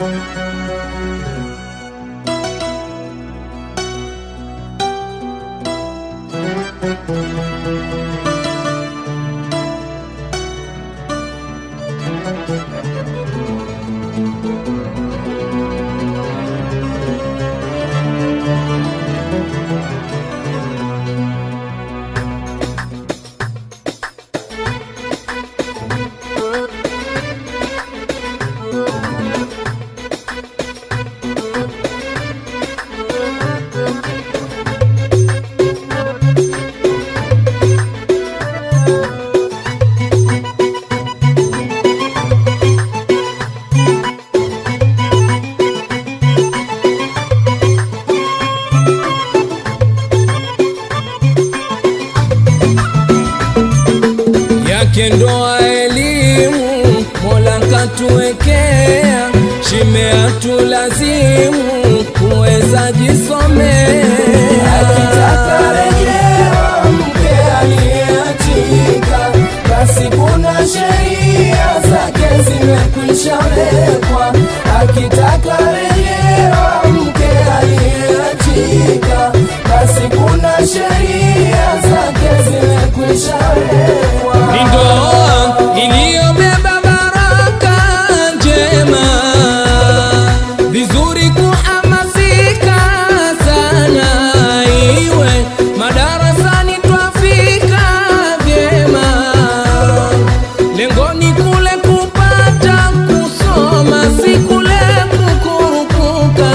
Ndoa elimu Mola katuwekea, shime atulazimu kuweza jisomea. Akitaka rejea mke aliyeachika, basi kuna sheria zake zimekwisha wekwa. Akitaka rejea mke aliyeachika, basi kuna sheria zake zimekwisha wekwa. Ni ndoa iliyobeba baraka njema, vizuri kuhamasika sana, iwe madarasani twafika vyema, lengoni kule kupata kusoma, si kule kukurupuka.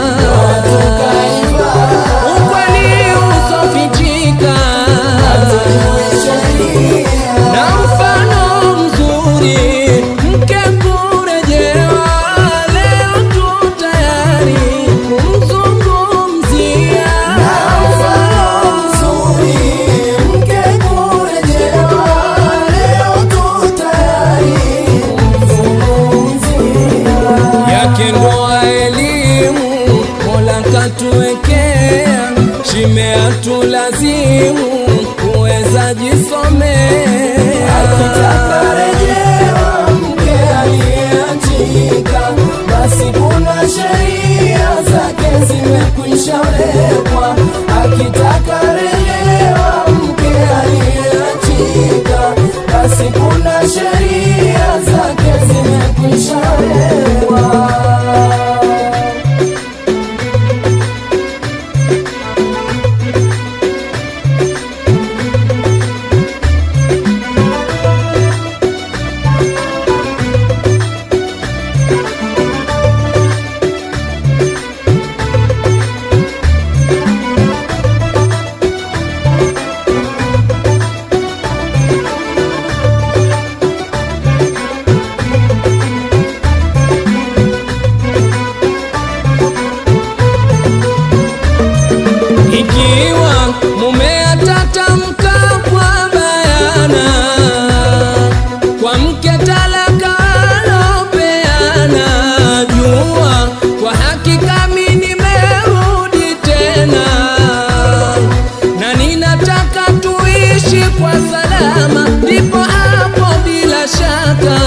Ukweli usofichika na mfano mzuri, mke kurejewa, leo tu tayari kumzungumzia. Na mfano mzuri, mke kurejewa, leo tu tayari kumzungumzia. Yake ndoa elimu Mola katuwekea, shime atulazimu kuweza jisomea. Akitaka rejewa mke aliyeachika, basi kuna sheria zake zimekwisha wekwa. Akitaka rejewa mke aliyeachika, basi kuna sheria zake zimekwisha wekwa. Ikiwa mume atatamka kwa bayana, kwa mke talaka alopeana, jua kwa hakika mimi nimerudi tena, na ninataka tuishi kwa salama, ndipo hapo bila shaka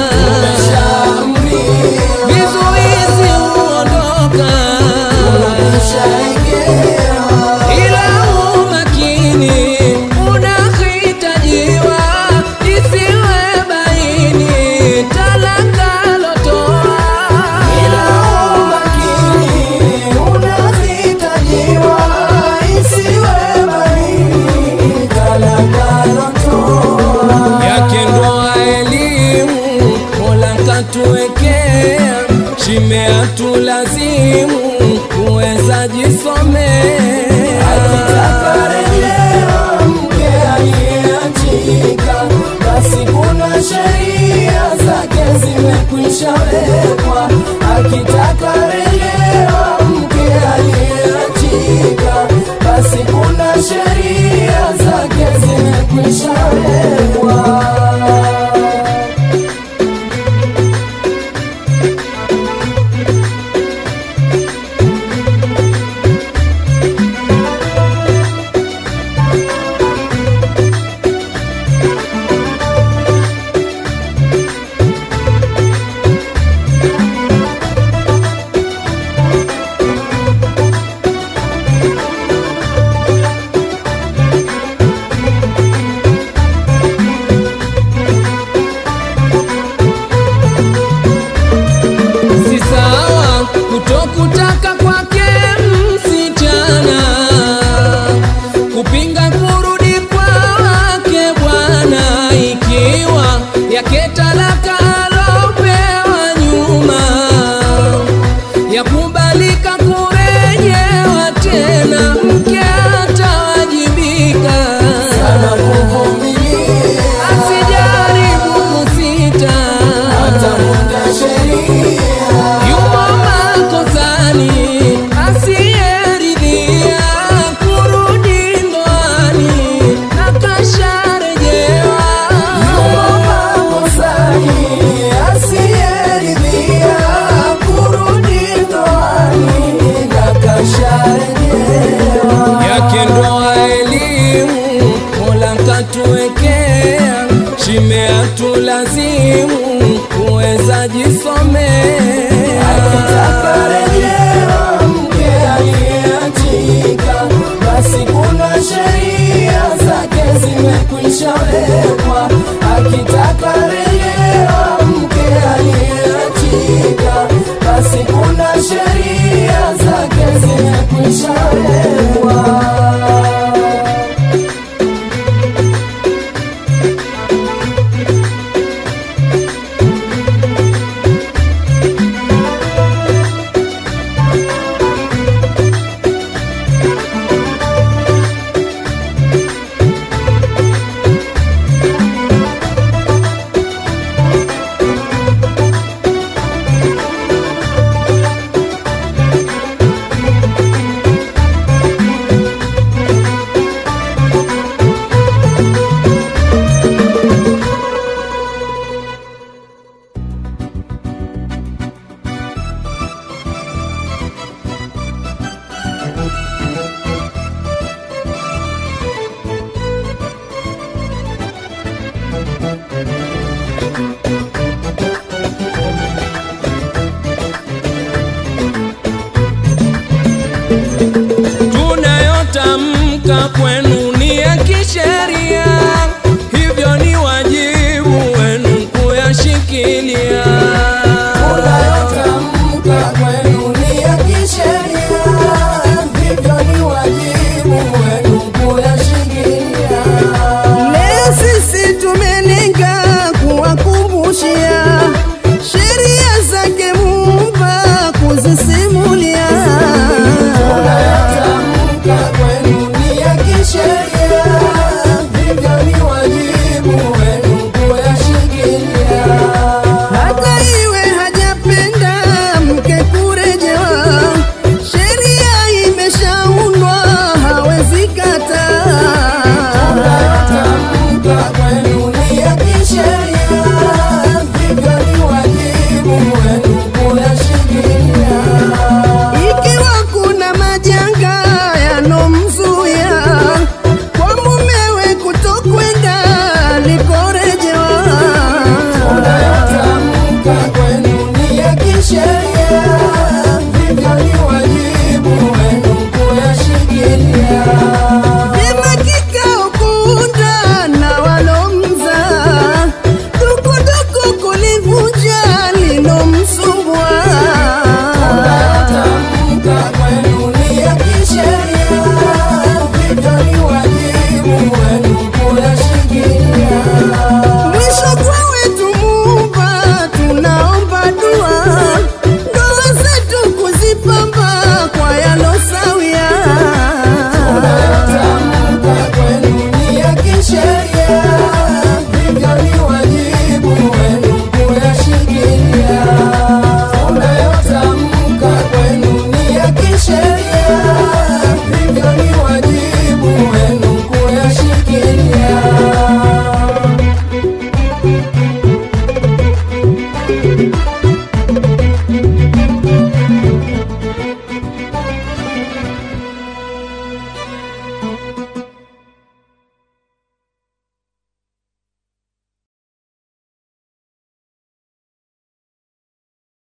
vizuizi huondoka. Ila umakini unahitajiwa, isiwe baini talaka lotoa. Ila umakini unahitajiwa, isiwe baini talaka lotoa. Yake ndoa elimu Mola katuwekea, shime atulazimu kuweza jisomea. Akitaka rejewa mke aliyeachika, basi kuna sheria zake zimekwisha wekwa. Akitaka rejewa mke aliyeachika, basi kuna sheria zake zimekwisha wekwa. sawa kutokutaka kwake msichana, kupinga kurudi kwake bwana, ikiwa yake talaka alopewa nyuma, yakubalika kurejewa tena, mke atawajibika sana kuvumilia, asijaribu kusita, atamuda sheria. yumo makosani asiyeridhia kurudi ndoani na kasharejewa. Yumo makosani asiyeridhia kurudi ndoani na kasharejewa. Yake ndoa elimu Mola katuwekea, shime hatulazimu kuweza jisomea. Akitaka rejea mke aliyeachika, basi kuna sheria zake zimekwisha wekwa. Akitaka rejea mke aliyeachika, basi kuna sheria zake zimekwisha wekwa. Tunayotamka kwenu